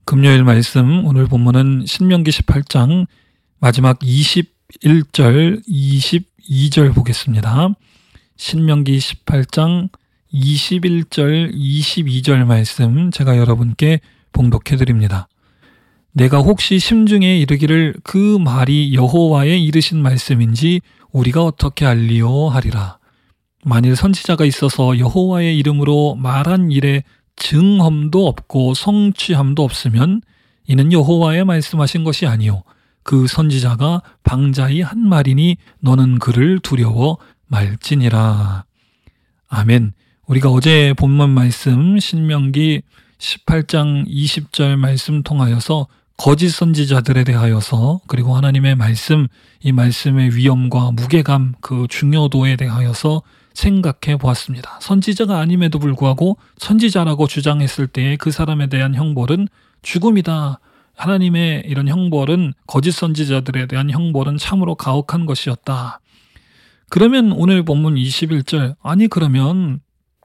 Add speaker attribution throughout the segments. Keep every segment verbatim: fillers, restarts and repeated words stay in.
Speaker 1: 금요일 말씀 오늘 본문은 신명기 십팔 장 마지막 이십일 절, 이십이 절 보겠습니다. 신명기 십팔 장 이십일 절, 이십이 절 말씀 제가 여러분께 봉독해 드립니다. 내가 혹시 심중에 이르기를 그 말이 여호와의 이르신 말씀인지 우리가 어떻게 알리오 하리라. 만일 선지자가 있어서 여호와의 이름으로 말한 일에 증험도 없고 성취함도 없으면 이는 여호와의 말씀하신 것이 아니요 그 선지자가 방자히 한 말이니 너는 그를 두려워 말지니라. 아멘. 우리가 어제 본문 말씀 신명기 십팔 장 이십 절 말씀 통하여서 거짓 선지자들에 대하여서 그리고 하나님의 말씀, 이 말씀의 위엄과 무게감, 그 중요도에 대하여서 생각해 보았습니다. 선지자가 아님에도 불구하고 선지자라고 주장했을 때에 그 사람에 대한 형벌은 죽음이다. 하나님의 이런 형벌은 거짓 선지자들에 대한 형벌은 참으로 가혹한 것이었다. 그러면 오늘 본문 이십일 절, 아니 그러면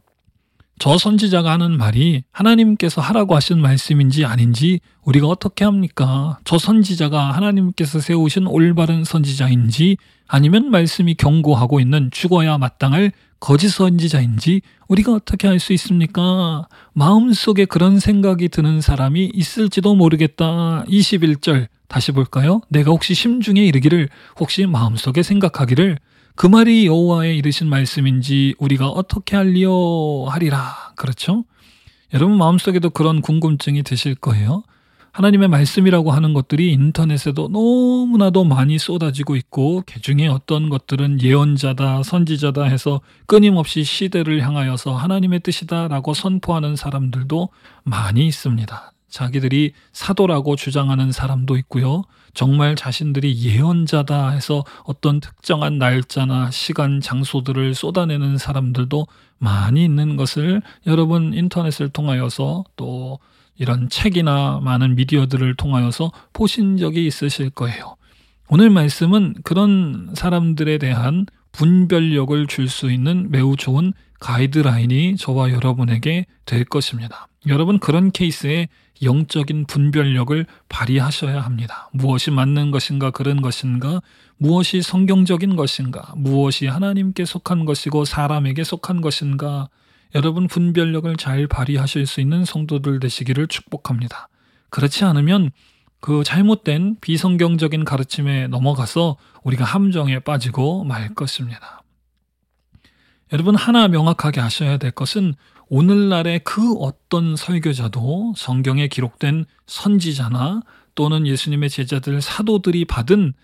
Speaker 1: 저 선지자가 하는 말이 하나님께서 하라고 하신 말씀인지 아닌지 우리가 어떻게 합니까? 저 선지자가 하나님께서 세우신 올바른 선지자인지 아니면 말씀이 경고하고 있는 죽어야 마땅할 거짓 선지자인지 우리가 어떻게 알 수 있습니까? 마음속에 그런 생각이 드는 사람이 있을지도 모르겠다. 이십일 절 다시 볼까요? 내가 혹시 심중에 이르기를, 혹시 마음속에 생각하기를 그 말이 여호와의 이르신 말씀인지 우리가 어떻게 알리오 하리라. 그렇죠? 여러분 마음속에도 그런 궁금증이 드실 거예요. 하나님의 말씀이라고 하는 것들이 인터넷에도 너무나도 많이 쏟아지고 있고 그중에 어떤 것들은 예언자다, 선지자다 해서 끊임없이 시대를 향하여서 하나님의 뜻이다라고 선포하는 사람들도 많이 있습니다. 자기들이 사도라고 주장하는 사람도 있고요. 정말 자신들이 예언자다 해서 어떤 특정한 날짜나 시간, 장소들을 쏟아내는 사람들도 많이 있는 것을 여러분 인터넷을 통하여서 또 이런 책이나 많은 미디어들을 통하여서 보신 적이 있으실 거예요. 오늘 말씀은 그런 사람들에 대한 분별력을 줄 수 있는 매우 좋은 가이드라인이 저와 여러분에게 될 것입니다. 여러분 그런 케이스에 영적인 분별력을 발휘하셔야 합니다. 무엇이 맞는 것인가 그런 것인가, 무엇이 성경적인 것인가, 무엇이 하나님께 속한 것이고 사람에게 속한 것인가, 여러분 분별력을 잘 발휘하실 수 있는 성도들 되시기를 축복합니다. 그렇지 않으면 그 잘못된 비성경적인 가르침에 넘어가서 우리가 함정에 빠지고 말 것입니다. 여러분 하나 명확하게 아셔야 될 것은 오늘날의 그 어떤 설교자도 성경에 기록된 선지자나 또는 예수님의 제자들 사도들이 받은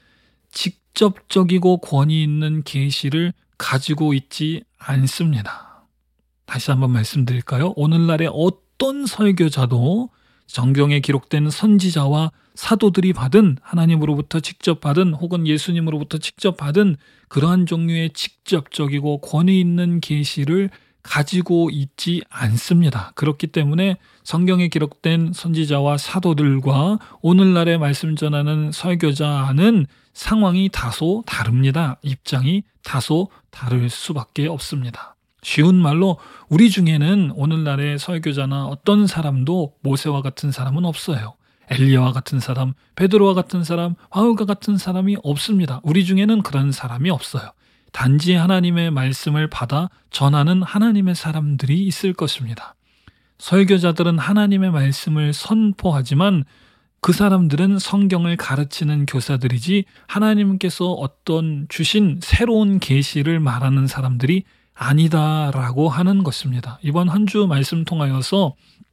Speaker 1: 직접적이고 권위 있는 계시를 가지고 있지 않습니다. 다시 한번 말씀드릴까요? 오늘날의 어떤 설교자도 성경에 기록된 선지자와 사도들이 받은, 하나님으로부터 직접 받은 혹은 예수님으로부터 직접 받은 그러한 종류의 직접적이고 권위 있는 계시를 가지고 있지 않습니다. 그렇기 때문에 성경에 기록된 선지자와 사도들과 오늘날의 말씀 전하는 설교자는 상황이 다소 다릅니다. 입장이 다소 다를 수밖에 없습니다. 쉬운 말로 우리 중에는 오늘날의 설교자나 어떤 사람도 모세와 같은 사람은 없어요. 엘리야와 같은 사람, 베드로와 같은 사람, 바울과 같은 사람이 없습니다. 우리 중에는 그런 사람이 없어요. 단지 하나님의 말씀을 받아 전하는 하나님의 사람들이 있을 것입니다. 설교자들은 하나님의 말씀을 선포하지만 그 사람들은 성경을 가르치는 교사들이지 하나님께서 어떤 주신 새로운 계시를 말하는 사람들이 아니다라고 하는 것입니다. 이번 한 주 말씀 통하여서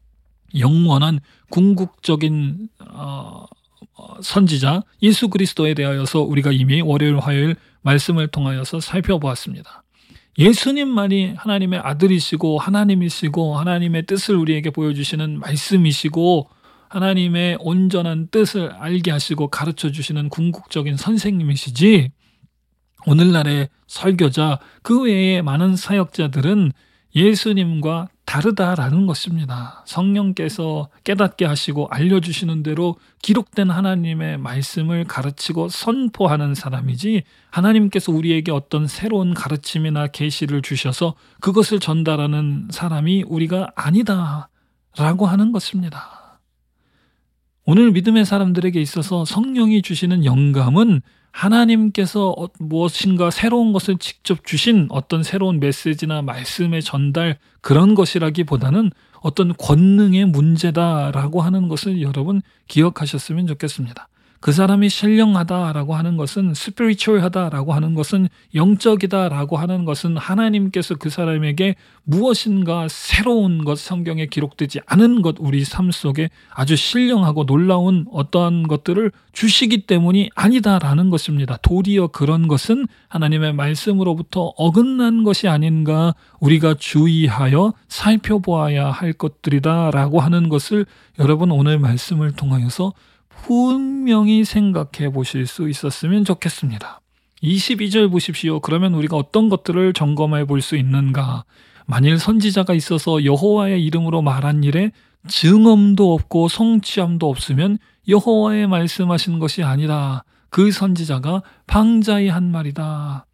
Speaker 1: 영원한 궁극적인 어, 선지자 예수 그리스도에 대하여서 우리가 이미 월요일 화요일 말씀을 통하여서 살펴보았습니다. 예수님만이 하나님의 아들이시고 하나님이시고 하나님의 뜻을 우리에게 보여주시는 말씀이시고 하나님의 온전한 뜻을 알게 하시고 가르쳐 주시는 궁극적인 선생님이시지, 오늘날의 설교자 그 외에 많은 사역자들은 예수님과 다르다라는 것입니다. 성령께서 깨닫게 하시고 알려주시는 대로 기록된 하나님의 말씀을 가르치고 선포하는 사람이지 하나님께서 우리에게 어떤 새로운 가르침이나 계시를 주셔서 그것을 전달하는 사람이 우리가 아니다라고 하는 것입니다. 오늘 믿음의 사람들에게 있어서 성령이 주시는 영감은 하나님께서 어- 무엇인가 새로운 것을 직접 주신 어떤 새로운 메시지나 말씀의 전달, 그런 것이라기보다는 어떤 권능의 문제다라고 하는 것을 여러분 기억하셨으면 좋겠습니다. 그 사람이 신령하다라고 하는 것은, 스피리추얼하다라고 하는 것은, 영적이다라고 하는 것은 하나님께서 그 사람에게 무엇인가 새로운 것, 성경에 기록되지 않은 것, 우리 삶 속에 아주 신령하고 놀라운 어떠한 것들을 주시기 때문이 아니다라는 것입니다. 도리어 그런 것은 하나님의 말씀으로부터 어긋난 것이 아닌가 우리가 주의하여 살펴보아야 할 것들이다라고 하는 것을 여러분 오늘 말씀을 통하여서 분명히 생각해 보실 수 있었으면 좋겠습니다. 이십이 절 보십시오. 그러면 우리가 어떤 것들을 점검해 볼 수 있는가? 만일 선지자가 있어서 여호와의 이름으로 말한 일에 증언도 없고 성취함도 없으면 여호와의 말씀하신 것이 아니라 그 선지자가 방자의 한 말이다.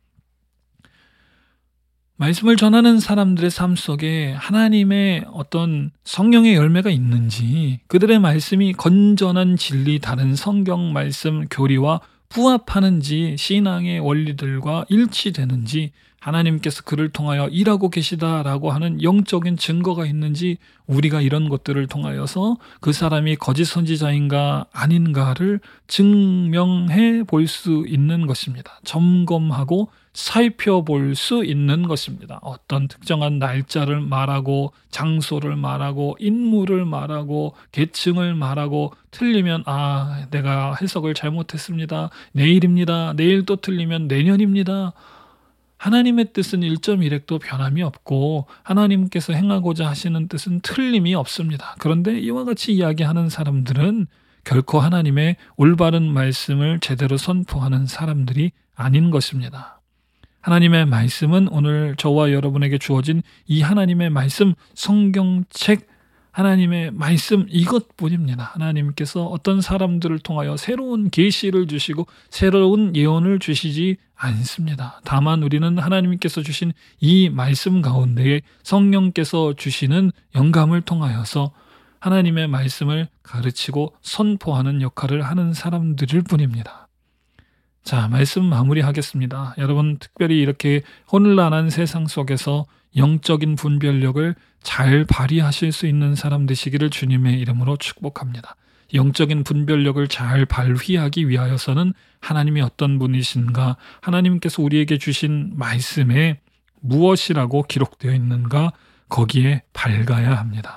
Speaker 1: 말씀을 전하는 사람들의 삶 속에 하나님의 어떤 성령의 열매가 있는지, 그들의 말씀이 건전한 진리, 다른 성경 말씀 교리와 부합하는지, 신앙의 원리들과 일치되는지, 하나님께서 그를 통하여 일하고 계시다라고 하는 영적인 증거가 있는지, 우리가 이런 것들을 통하여서 그 사람이 거짓 선지자인가 아닌가를 증명해 볼 수 있는 것입니다. 점검하고 살펴볼 수 있는 것입니다. 어떤 특정한 날짜를 말하고 장소를 말하고 인물을 말하고 계층을 말하고 틀리면 아, 내가 해석을 잘못했습니다. 내일입니다. 내일 또 틀리면 내년입니다. 하나님의 뜻은 일 점 일 획도 변함이 없고 하나님께서 행하고자 하시는 뜻은 틀림이 없습니다. 그런데 이와 같이 이야기하는 사람들은 결코 하나님의 올바른 말씀을 제대로 선포하는 사람들이 아닌 것입니다. 하나님의 말씀은 오늘 저와 여러분에게 주어진 이 하나님의 말씀, 성경책, 하나님의 말씀 이것뿐입니다. 하나님께서 어떤 사람들을 통하여 새로운 계시를 주시고 새로운 예언을 주시지 않습니다. 다만 우리는 하나님께서 주신 이 말씀 가운데에 성령께서 주시는 영감을 통하여서 하나님의 말씀을 가르치고 선포하는 역할을 하는 사람들일 뿐입니다. 자, 말씀 마무리하겠습니다. 여러분, 특별히 이렇게 혼란한 세상 속에서 영적인 분별력을 잘 발휘하실 수 있는 사람 되시기를 주님의 이름으로 축복합니다. 영적인 분별력을 잘 발휘하기 위하여서는 하나님이 어떤 분이신가, 하나님께서 우리에게 주신 말씀에 무엇이라고 기록되어 있는가, 거기에 밝아야 합니다.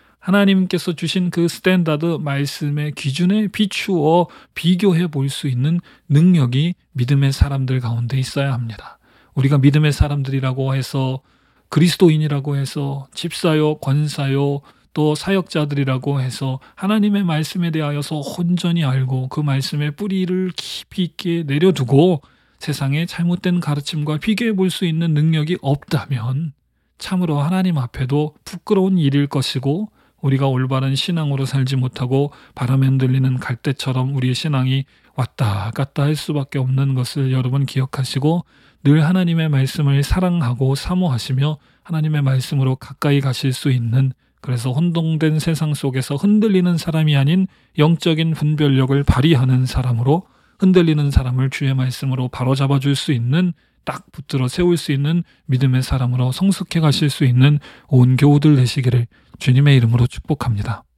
Speaker 1: 하나님께서 주신 그 스탠다드 말씀의 기준에 비추어 비교해 볼 수 있는 능력이 믿음의 사람들 가운데 있어야 합니다. 우리가 믿음의 사람들이라고 해서, 그리스도인이라고 해서, 집사요, 권사요, 또 사역자들이라고 해서 하나님의 말씀에 대하여서 온전히 알고 그 말씀의 뿌리를 깊이 있게 내려두고 세상의 잘못된 가르침과 비교해 볼 수 있는 능력이 없다면 참으로 하나님 앞에도 부끄러운 일일 것이고, 우리가 올바른 신앙으로 살지 못하고 바람에 흔들리는 갈대처럼 우리의 신앙이 왔다 갔다 할 수밖에 없는 것을 여러분 기억하시고, 늘 하나님의 말씀을 사랑하고 사모하시며 하나님의 말씀으로 가까이 가실 수 있는, 그래서 혼동된 세상 속에서 흔들리는 사람이 아닌 영적인 분별력을 발휘하는 사람으로, 흔들리는 사람을 주의 말씀으로 바로잡아 줄 수 있는, 딱 붙들어 세울 수 있는 믿음의 사람으로 성숙해 가실 수 있는 온 교우들 되시기를 주님의 이름으로 축복합니다.